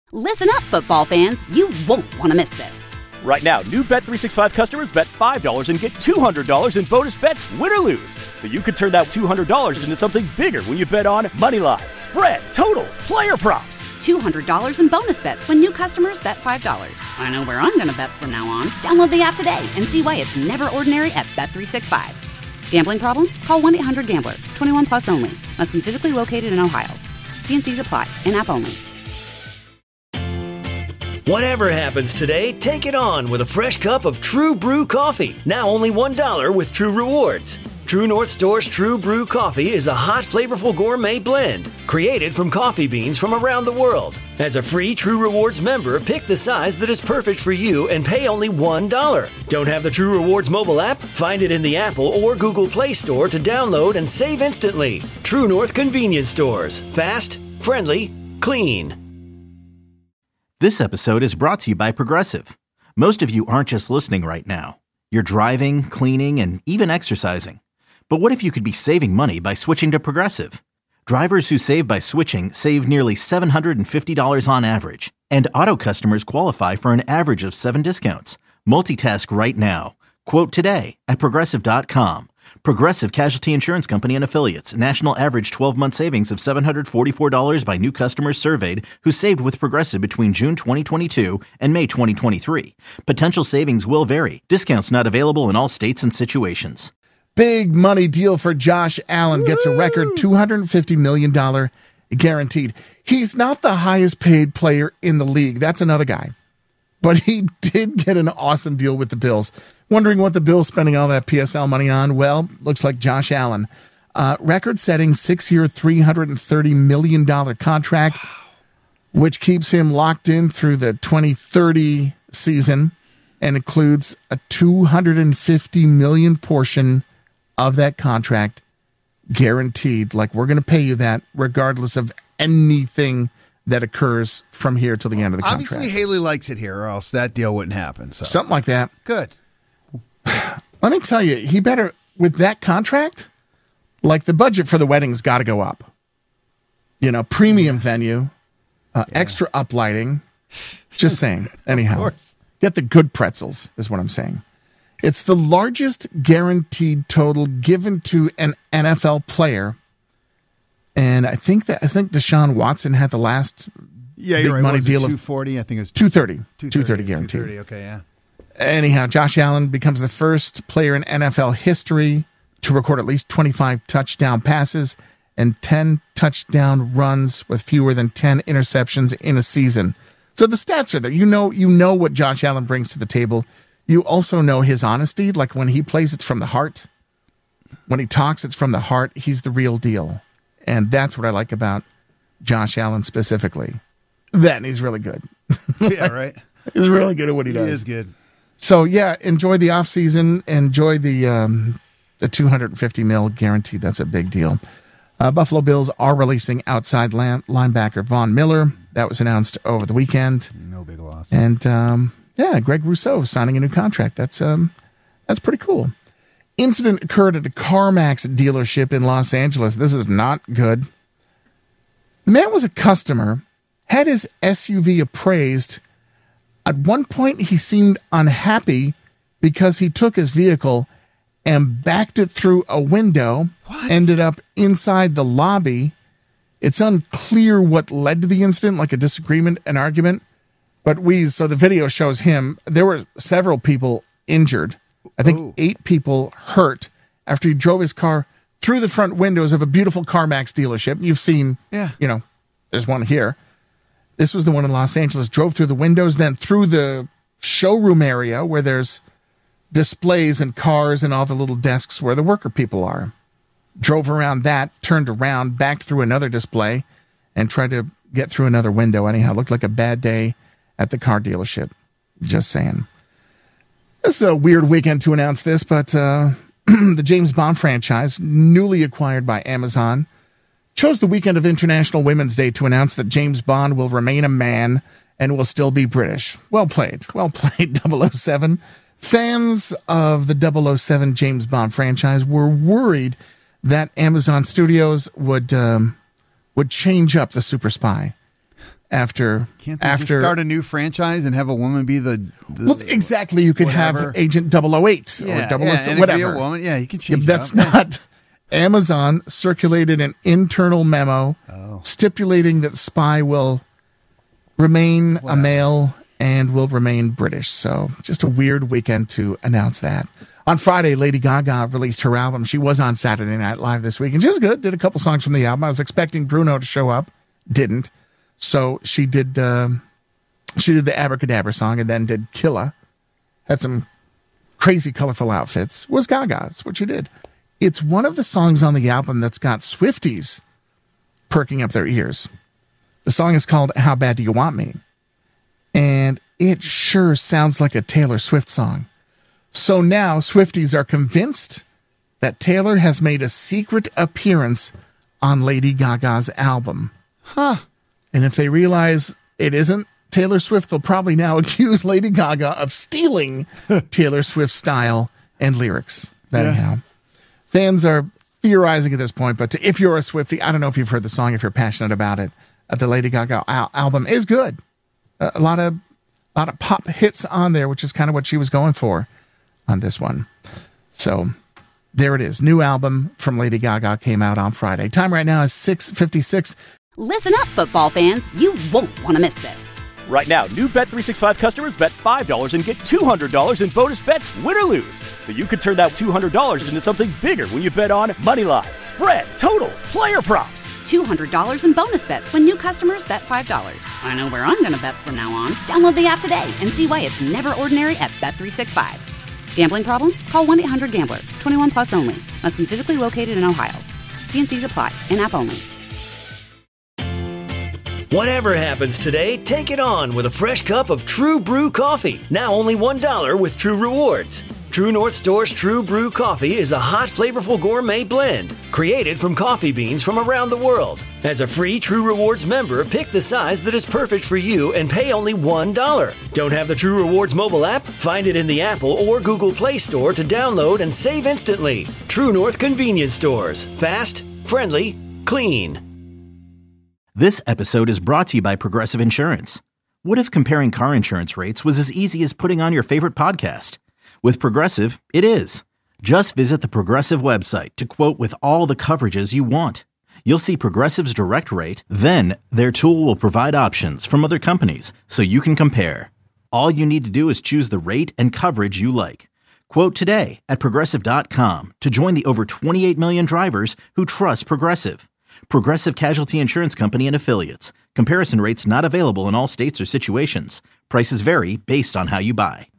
Listen up, football fans. You won't want to miss this. Right now, new Bet365 customers bet $5 and get $200 in bonus bets, win or lose. So you could turn that $200 into something bigger when you bet on moneyline, spread, totals, player props. $200 in bonus bets when new customers bet $5. I know where I'm going to bet from now on. Download the app today and see why it's never ordinary at Bet365. Gambling problem? Call 1-800-GAMBLER. 21 plus only. Must be physically located in Ohio. T&Cs apply. In-app only. Whatever happens today, take it on with a fresh cup of True Brew coffee. Now only $1 with True Rewards. True North Store's True Brew coffee is a hot, flavorful gourmet blend created from coffee beans from around the world. As a free True Rewards member, pick the size that is perfect for you and pay only $1. Don't have the True Rewards mobile app? Find it in the Apple or Google Play Store to download and save instantly. True North Convenience Stores. Fast, friendly, clean. This episode is brought to you by Progressive. Most of you aren't just listening right now. You're driving, cleaning, and even exercising. But what if you could be saving money by switching to Progressive? Drivers who save by switching save nearly $750 on average. And auto customers qualify for an average of 7 discounts. Multitask right now. Quote today at Progressive.com. Progressive Casualty Insurance Company and Affiliates. National average 12-month savings of $744 by new customers surveyed who saved with Progressive between June 2022 and May 2023. Potential savings will vary. Discounts not available in all states and situations. Big money deal for Josh Allen. Gets a record $250 million guaranteed. He's not the highest paid player in the league. That's another guy. But he did get an awesome deal with the Bills. Wondering what the Bills spending all that PSL money on? Well, looks like Josh Allen. Record-setting 6-year, $330 million contract, which keeps him locked in through the 2030 season and includes a $250 million portion of that contract guaranteed. Like, we're going to pay you that regardless of anything that occurs from here till the end of the contract. Obviously, Haley likes it here, or else that deal wouldn't happen. So. Something like that. Good. Let me tell you, he better, with that contract, like the budget for the wedding's got to go up. You know, premium venue, extra uplighting. Just saying. Anyhow, get the good pretzels is what I'm saying. It's the largest guaranteed total given to an NFL player. And I think Deshaun Watson had the last big right. money deal of 240. I think it was 230 guaranteed. 230, okay, yeah. Anyhow, Josh Allen becomes the first player in NFL history to record at least 25 touchdown passes and 10 touchdown runs with fewer than 10 interceptions in a season. So the stats are there. You know what Josh Allen brings to the table. You also know his honesty. Like when he plays, it's from the heart. When he talks, it's from the heart. He's the real deal. And that's what I like about Josh Allen specifically. That, and he's really good. Yeah, right. He's really good at what he does. He is good. So, yeah, enjoy the offseason. Enjoy the $250 million guaranteed. That's a big deal. Buffalo Bills are releasing outside linebacker Von Miller. That was announced over the weekend. No big loss. And, Greg Rousseau signing a new contract. That's pretty cool. Incident occurred at a CarMax dealership in Los Angeles. This is not good. The man was a customer, had his SUV appraised. At one point, he seemed unhappy because he took his vehicle and backed it through a window, ended up inside the lobby. It's unclear what led to the incident, like a disagreement, an argument. But so the video shows him. There were several people injured. I think 8 people hurt after he drove his car through the front windows of a beautiful CarMax dealership. You've seen, there's one here. This was the one in Los Angeles. Drove through the windows, then through the showroom area where there's displays and cars and all the little desks where the worker people are. Drove around that, turned around, backed through another display, and tried to get through another window. Anyhow, looked like a bad day at the car dealership. Just saying. This is a weird weekend to announce this, but the James Bond franchise, newly acquired by Amazon, chose the weekend of International Women's Day to announce that James Bond will remain a man and will still be British. Well played, 007. Fans of the 007 James Bond franchise were worried that Amazon Studios would change up the super spy after Can't they just start a new franchise and have a woman be the well, exactly. You could whatever. have Agent 008 or 007, and whatever. It could be a woman. Yeah, you can change That's it up. not. Amazon circulated an internal memo stipulating that the spy will remain a male and will remain British. So just a weird weekend to announce that. On Friday, Lady Gaga released her album. She was on Saturday Night Live this week, and she was good. Did a couple songs from the album. I was expecting Bruno to show up. Didn't. So she did the Abracadabra song and then did Killa. Had some crazy, colorful outfits. Was Gaga. That's what she did. It's one of the songs on the album that's got Swifties perking up their ears. The song is called How Bad Do You Want Me? And it sure sounds like a Taylor Swift song. So now Swifties are convinced that Taylor has made a secret appearance on Lady Gaga's album. And if they realize it isn't Taylor Swift, they'll probably now accuse Lady Gaga of stealing Taylor Swift's style and lyrics. Anyhow, fans are theorizing at this point, but if you're a Swiftie, I don't know if you've heard the song, if you're passionate about it. The Lady Gaga album is good. A lot of pop hits on there, which is kind of what she was going for on this one. So there it is. New album from Lady Gaga came out on Friday. Time right now is 6:56. Listen up, football fans. You won't want to miss this. Right now, new Bet365 customers bet $5 and get $200 in bonus bets, win or lose. So you could turn that $200 into something bigger when you bet on moneyline, spread, totals, player props. $200 in bonus bets when new customers bet $5. I know where I'm going to bet from now on. Download the app today and see why it's never ordinary at Bet365. Gambling problem? Call 1-800-GAMBLER. 21 plus only. Must be physically located in Ohio. T&Cs apply. In-app only. Whatever happens today, take it on with a fresh cup of True Brew coffee. Now only $1 with True Rewards. True North Store's True Brew coffee is a hot, flavorful gourmet blend created from coffee beans from around the world. As a free True Rewards member, pick the size that is perfect for you and pay only $1. Don't have the True Rewards mobile app? Find it in the Apple or Google Play Store to download and save instantly. True North Convenience Stores. Fast, friendly, clean. This episode is brought to you by Progressive Insurance. What if comparing car insurance rates was as easy as putting on your favorite podcast? With Progressive, it is. Just visit the Progressive website to quote with all the coverages you want. You'll see Progressive's direct rate, then their tool will provide options from other companies so you can compare. All you need to do is choose the rate and coverage you like. Quote today at Progressive.com to join the over 28 million drivers who trust Progressive. Progressive Casualty Insurance Company and Affiliates. Comparison rates not available in all states or situations. Prices vary based on how you buy.